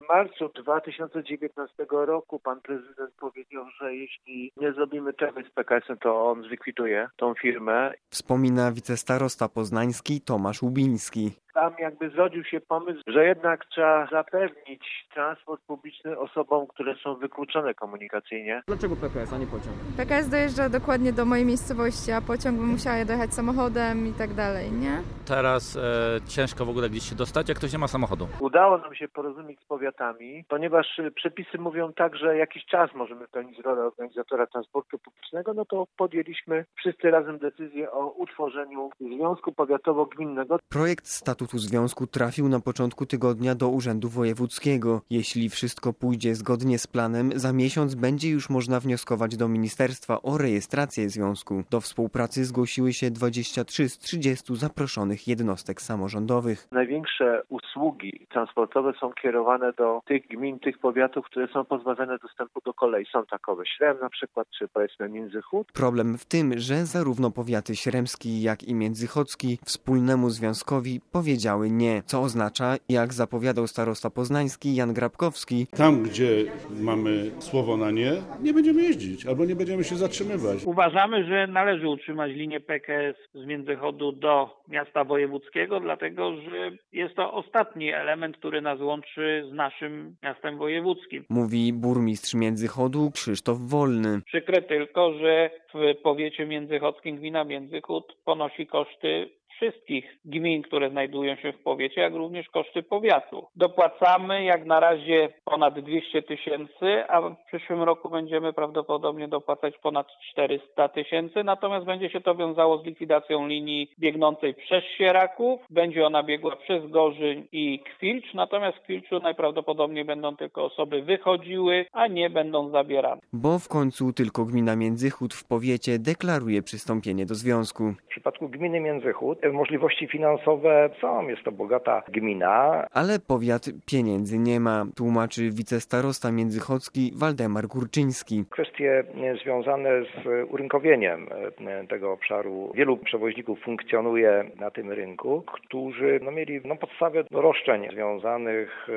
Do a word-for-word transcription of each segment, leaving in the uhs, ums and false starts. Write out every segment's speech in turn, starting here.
W marcu dwa tysiące dziewiętnastego roku pan prezydent powiedział, że jeśli nie zrobimy czegoś z P K S-em, to on zlikwiduje tą firmę. Wspomina wicestarosta poznański Tomasz Łubiński. Tam jakby zrodził się pomysł, że jednak trzeba zapewnić transport publiczny osobom, które są wykluczone komunikacyjnie. Dlaczego P K S, a nie pociąg? P K S dojeżdża dokładnie do mojej miejscowości, a pociąg by musiał dojechać samochodem i tak dalej, nie? Teraz e, ciężko w ogóle gdzieś się dostać, jak ktoś nie ma samochodu. Udało nam się porozumieć z powiatami, ponieważ przepisy mówią tak, że jakiś czas możemy pełnić rolę organizatora transportu publicznego, no to podjęliśmy wszyscy razem decyzję o utworzeniu Związku Powiatowo-Gminnego. Projekt statutu związku trafił na początku tygodnia do Urzędu Wojewódzkiego. Jeśli wszystko pójdzie zgodnie z planem, za miesiąc będzie już można wnioskować do ministerstwa o rejestrację związku. Do współpracy zgłosiły się dwadzieścia trzy z trzydziestu zaproszonych jednostek samorządowych. Największe usługi transportowe są kierowane do tych gmin, tych powiatów, które są pozbawione dostępu do kolei. Są takowe Śrem na przykład, czy powiedzmy Międzychód. Problem w tym, że zarówno powiaty śremski, jak i międzychodzki wspólnemu związkowi powiedziały nie, co oznacza, jak zapowiadał starosta poznański Jan Grabkowski, tam gdzie mamy słowo na nie, nie będziemy jeździć albo nie będziemy się zatrzymywać. Uważamy, że należy utrzymać linię P K S z Międzychodu do miasta wojewódzkiego, dlatego że jest to ostatni element, który nas łączy z naszym miastem wojewódzkim. Mówi burmistrz Międzychodu Krzysztof Wolny. Przykre tylko, że w powiecie międzychodzkim gmina Międzychód ponosi koszty wszystkich gmin, które znajdują się w powiecie, jak również koszty powiatu. Dopłacamy jak na razie ponad dwieście tysięcy, a w przyszłym roku będziemy prawdopodobnie dopłacać ponad czterysta tysięcy, natomiast będzie się to wiązało z likwidacją linii biegnącej przez Sieraków. Będzie ona biegła przez Gorzyn i Kwilcz, natomiast w Kwilczu najprawdopodobniej będą tylko osoby wychodziły, a nie będą zabierane. Bo w końcu tylko gmina Międzychód w powiecie deklaruje przystąpienie do związku. W przypadku gminy Międzychód możliwości finansowe są, jest to bogata gmina. Ale powiat pieniędzy nie ma, tłumaczy wicestarosta międzychodzki Waldemar Górczyński. Kwestie związane z urynkowieniem tego obszaru. Wielu przewoźników funkcjonuje na tym rynku, którzy no, mieli no, podstawę roszczeń związanych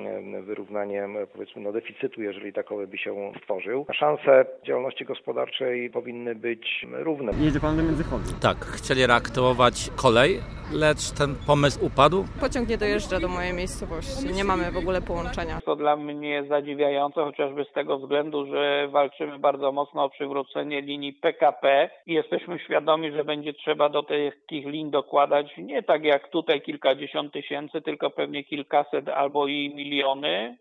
z wyrównaniem powiedzmy no, deficytu, jeżeli takowy by się stworzył. Szanse działalności gospodarczej powinny być równe. Jedzie pan do Międzychodu? Tak, chcieli reaktywować kolej, lecz ten pomysł upadł. Pociąg nie dojeżdża do mojej miejscowości, nie mamy w ogóle połączenia. To dla mnie zadziwiające, chociażby z tego względu, że walczymy bardzo mocno o przywrócenie linii P K P i jesteśmy świadomi, że będzie trzeba do takich lin dokładać nie tak jak tutaj kilkadziesiąt tysięcy, tylko pewnie kilkaset albo i miliony.